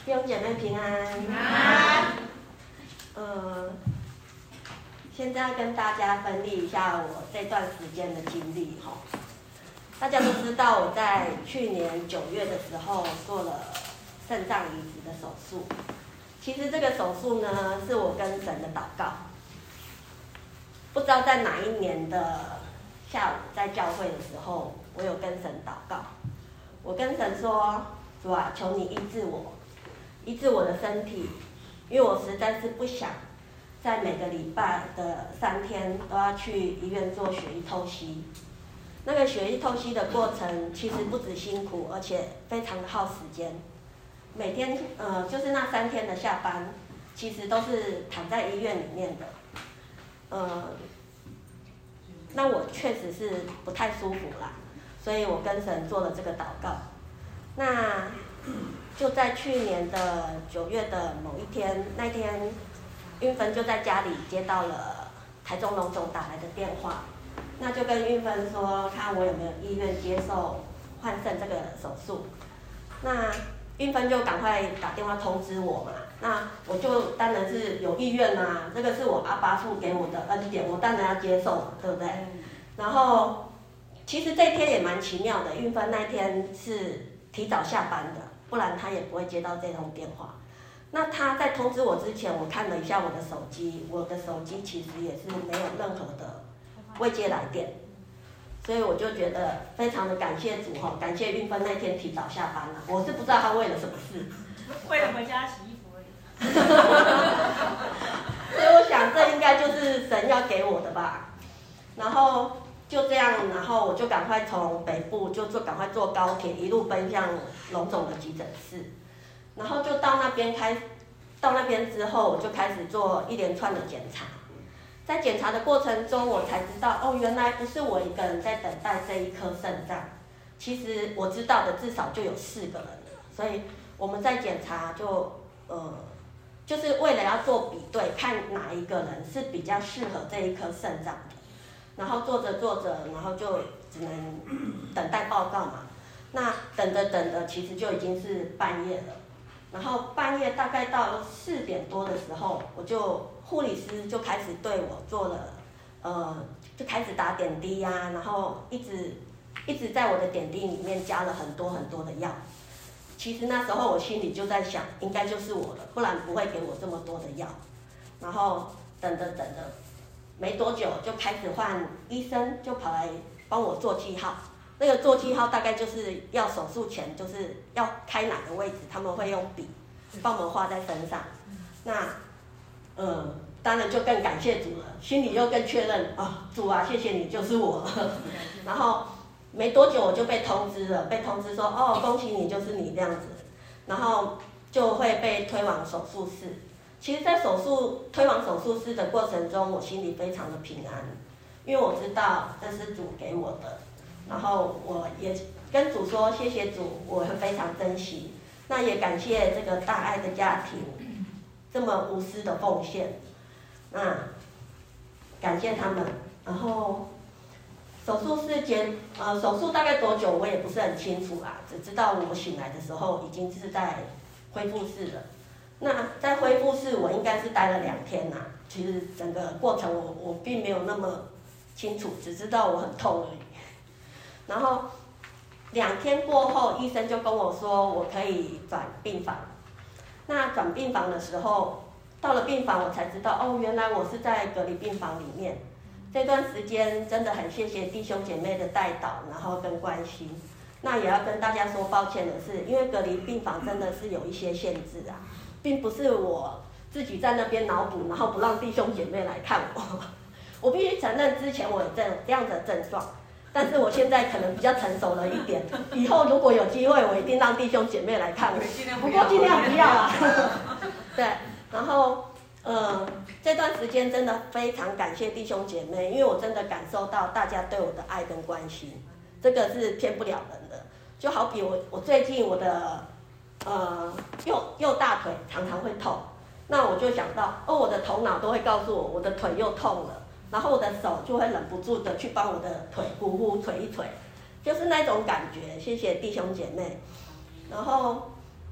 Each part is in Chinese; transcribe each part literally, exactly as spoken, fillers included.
弟兄姐妹平安。 平安。 呃，现在要跟大家分析一下我这段时间的经历哈。大家都知道我在去年九月的时候做了肾脏移植的手术。其实这个手术呢，是我跟神的祷告。不知道在哪一年的下午在教会的时候，我有跟神祷告。我跟神说：“主啊，求你医治我。”医治我的身体，因为我实在是不想在每个礼拜的三天都要去医院做血液透析。那个血液透析的过程其实不止辛苦，而且非常的耗时间。每天呃，就是那三天的下班，其实都是躺在医院里面的。呃，那我确实是不太舒服啦，所以我跟神做了这个祷告。那就在去年的九月的某一天，那天运芬就在家里接到了台中荣总打来的电话，那就跟运芬说，看我有没有意愿接受换肾这个手术。那运芬就赶快打电话通知我嘛，那我就当然是有意愿啦，这个是我阿爸父给我的恩典，我当然要接受，对不对？然后其实这一天也蛮奇妙的，运芬那天是提早下班的。不然他也不会接到这通电话。那他在通知我之前，我看了一下我的手机，我的手机其实也是没有任何的未接来电，所以我就觉得非常的感谢主哈，感谢运芬那天提早下班了。我是不知道他为了什么事， 为了回家洗衣服而已。 所以我想这应该就是神要给我的吧。然后就这样，然后我就赶快从北部就坐赶快坐高铁，一路奔向荣总的急诊室，然后就到那边开，到那边之后，我就开始做一连串的检查。在检查的过程中，我才知道，哦，原来不是我一个人在等待这一颗肾脏，其实我知道的至少就有四个人了。所以我们在检查就呃，就是为了要做比对，看哪一个人是比较适合这一颗肾脏的。然后做着做着，然后就只能等待报告嘛。那等着等着，其实就已经是半夜了。然后半夜大概到四点多的时候，我就护理师就开始对我做了，呃，就开始打点滴呀、啊，然后一直一直在我的点滴里面加了很多很多的药。其实那时候我心里就在想，应该就是我了，不然不会给我这么多的药。然后等着等着。没多久就开始换医生，就跑来帮我做记号。那个做记号大概就是要手术前，就是要开哪个位置，他们会用笔帮我们画在身上。那，呃，当然就更感谢主了，心里又更确认啊、哦，主啊，谢谢你就是我。然后没多久我就被通知了，被通知说哦，恭喜你就是你这样子，然后就会被推往手术室。其实，在手术推往手术室的过程中，我心里非常的平安，因为我知道这是主给我的，然后我也跟主说谢谢主，我会非常珍惜。那也感谢这个大爱的家庭这么无私的奉献，那感谢他们。然后手术室间呃手术大概多久我也不是很清楚啦，只知道我醒来的时候已经是在恢复室了。那在恢复室，我应该是待了两天呐、啊。其实整个过程我我并没有那么清楚，只知道我很痛而已。然后两天过后，医生就跟我说我可以转病房。那转病房的时候，到了病房我才知道，哦，原来我是在隔离病房里面。这段时间真的很谢谢弟兄姐妹的带导，然后跟关心。那也要跟大家说抱歉的是，因为隔离病房真的是有一些限制啊。并不是我自己在那边脑补，然后不让弟兄姐妹来看我。我必须承认，之前我有这这样的症状，但是我现在可能比较成熟了一点。以后如果有机会，我一定让弟兄姐妹来看我。不过尽量不要啦。对，然后呃，这段时间真的非常感谢弟兄姐妹，因为我真的感受到大家对我的爱跟关心，这个是骗不了人的。就好比我，我最近我的。呃，右右大腿常常会痛，那我就想到，哦，我的头脑都会告诉我，我的腿又痛了，然后我的手就会忍不住的去帮我的腿呼呼捶一捶，就是那种感觉。谢谢弟兄姐妹。然后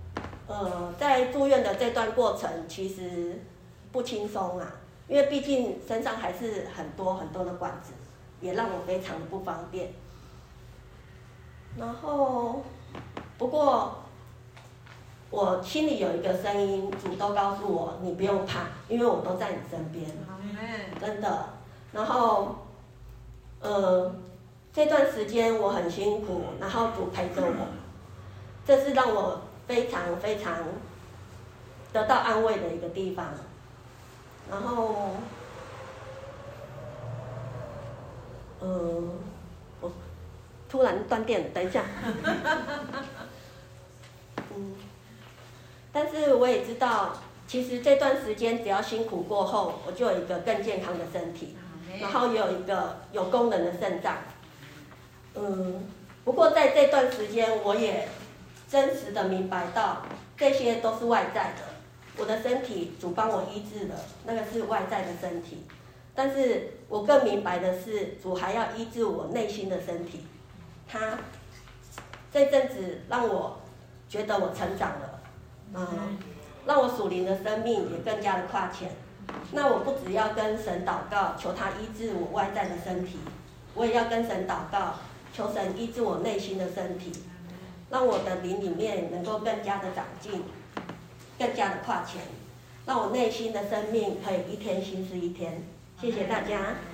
呃，在住院的这段过程其实不轻松啊，因为毕竟身上还是很多很多的管子，也让我非常的不方便。然后，不过我心里有一个声音，主都告诉我，你不用怕，因为我都在你身边，真的。然后，呃，这段时间我很辛苦，然后主陪着我，这是让我非常非常得到安慰的一个地方。然后，呃，我突然断电，等一下。嗯，但是我也知道，其实这段时间只要辛苦过后，我就有一个更健康的身体，然后也有一个有功能的肾脏。嗯，不过在这段时间，我也真实的明白到，这些都是外在的。我的身体主帮我医治了，那个是外在的身体。但是我更明白的是，主还要医治我内心的身体。他这阵子让我觉得我成长了，嗯，让我属灵的生命也更加的跨前。那我不只要跟神祷告，求他医治我外在的身体，我也要跟神祷告，求神医治我内心的身体，让我的灵里面能够更加的长进，更加的跨前，让我内心的生命可以一天新似一天。谢谢大家。